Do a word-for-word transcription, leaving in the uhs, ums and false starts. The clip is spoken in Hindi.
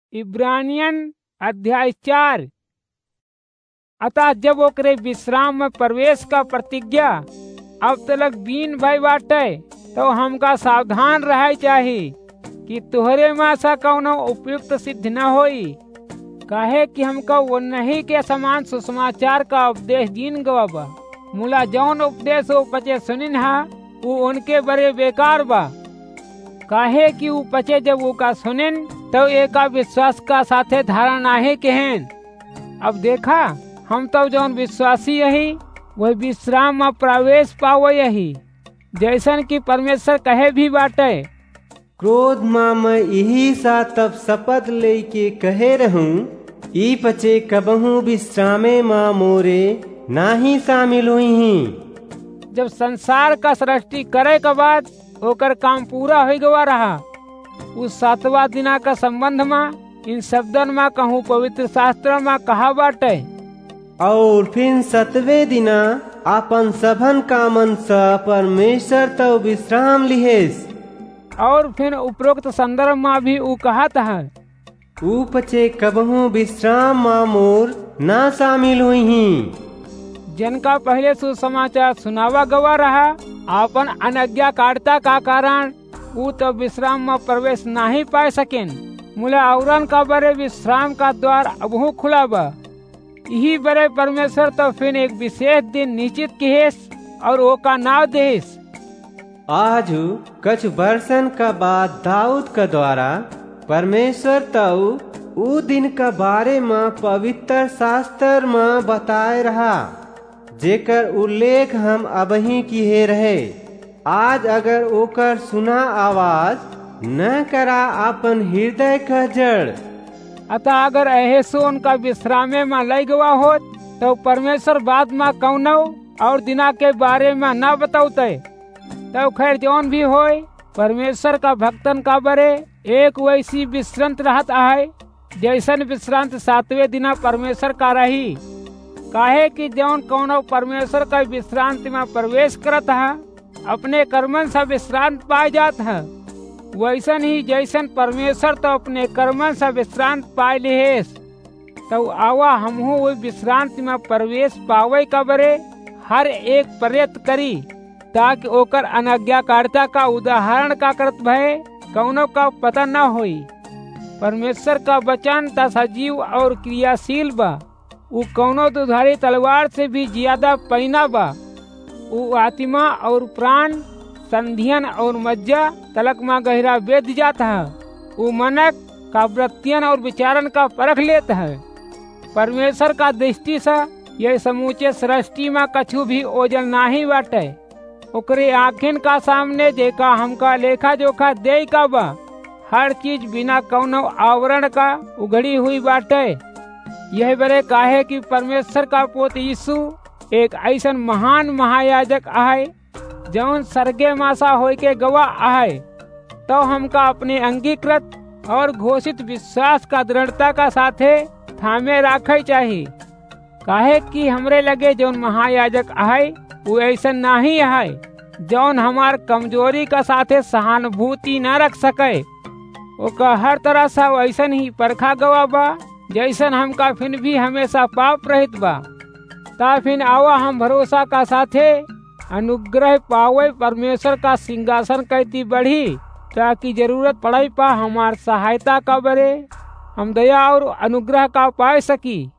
इब्रानियन अध्याय चार। अतः जब ओकरे विश्राम में प्रवेश का प्रतिज्ञा अब तलक बीन भई बाटे, तो हमका सावधान रहे चाहिए कि तुहरे में सा कौनो उपयुक्त सिद्ध न होई। काहे कि हमका वो नहीं के समान सुसमाचार का उपदेश दीन गवा बा। मुला जौन उपदेश वो पचे सुनिन हा वो उनके बड़े बेकार बा। काहे कि वो पचे जब वो का सुनिन तो एका विश्वास का साथे धारा नाहे केहन। अब देखा हम तो जौन विश्वासी यही वही विश्राम में प्रवेश पावो यही, जैसन कि परमेश्वर कहे भी बाटे। क्रोध माँ मैं यही सा तब शपथ ले के कहे रहूं, ई पचे कबहू विश्रामे माँ मोरे ना ही शामिल हुई ही। जब संसार का सृष्टि करे के बाद ओकर काम पूरा हो गवा रहा, उस सातवा दिना का संबंध में इन शब्दन में कहूँ पवित्र शास्त्र में कहा बाटे। और फिर सतवे दिना अपन सभन कामन सा परमेश्वर तो विश्राम लिहेस। और फिर उपरोक्त संदर्भ में भी ऊ कहत है, ऊ पचे कबहू विश्राम माँ मोर ना शामिल हुई ही। जिनका पहले सुसमाचार सुनावा गवा रहा, अपन अनज्ञाकारिता का कारण वो तो विश्राम में प्रवेश नहीं पा सकें। मुला औरन का बड़े विश्राम का द्वार अबहू खुला बा। यही बड़े परमेश्वर तो फिर एक विशेष दिन निश्चित किहेस और वो का नाव देस। आज कुछ वर्षन का बाद दाऊद का द्वारा परमेश्वर तो ऊ दिन का बारे में पवित्र शास्त्र में बताए रहा, जेकर उल्लेख हम अबही किए रहे। आज अगर ओकर सुना आवाज न करा अपन हृदय का जड़। अतः अगर ऐसो उनका विश्रामे में लग गवा हो तो परमेश्वर बाद में कौनो और दिना के बारे में न बताउते। तो खैर जौन भी होए, परमेश्वर का भक्तन का बरे एक वैसी विश्रांत रहत है, जैसन विश्रांत सातवें दिना परमेश्वर का रही। काहे कि जौन कौनो परमेश्वर का विश्रांति में प्रवेश करत है, अपने कर्मन से विश्रांत पाए जात है। वैसन ही जैसन परमेश्वर तो अपने कर्मन से विश्रांत पाए लिहेस, तो आवा हमहू वही विश्रांति में प्रवेश पावे का बरे हर एक प्रयत्न करी, ताकि ओकर अनज्ञाकारिता का उदाहरण का करत भय कौनो का पता न होई। परमेश्वर का वचन ता सजीव और क्रियाशील बा। वो कौनो दुधारी तलवार से भी ज्यादा पैना बा। वो आत्मा और प्राण, संधियन और मज्जा तलक में गहरा वेद जाता है। वो मनक का वृत्तियन और विचारन का परख लेता है। परमेश्वर का दृष्टि से यह समूचे सृष्टि में कछु भी ओजल नाही बाटे। ओकरे आँखिन का सामने जेका हमका लेखा जोखा दे का बा, हर चीज बिना कौनो आवरण का उघड़ी हुई बाटे। यह बरे काहे कि परमेश्वर का पोत यीशु एक ऐसा महान महायाजक आहे, जौन सर्गे मासा होय के गवाह आहे। तो हमका अपने अंगीकृत और घोषित विश्वास का दृढ़ता का साथे थामे राखे चाहिए। काहे कि हमरे लगे जौन महायाजक आहे वो ऐसा नहीं आहे जौन हमार कमजोरी का साथे सहानुभूति न रख सके। ओका हर तरह से वैसा ही परखा गवा बा, जैसन हमका फिर भी हमेशा पाप रहित बा। ता फिर आवा हम भरोसा का साथे अनुग्रह पावे परमेश्वर का सिंहासन कहती बढ़ी, ताकि जरूरत पड़े पा हमार सहायता का बरे हम दया और अनुग्रह का पाए सकी।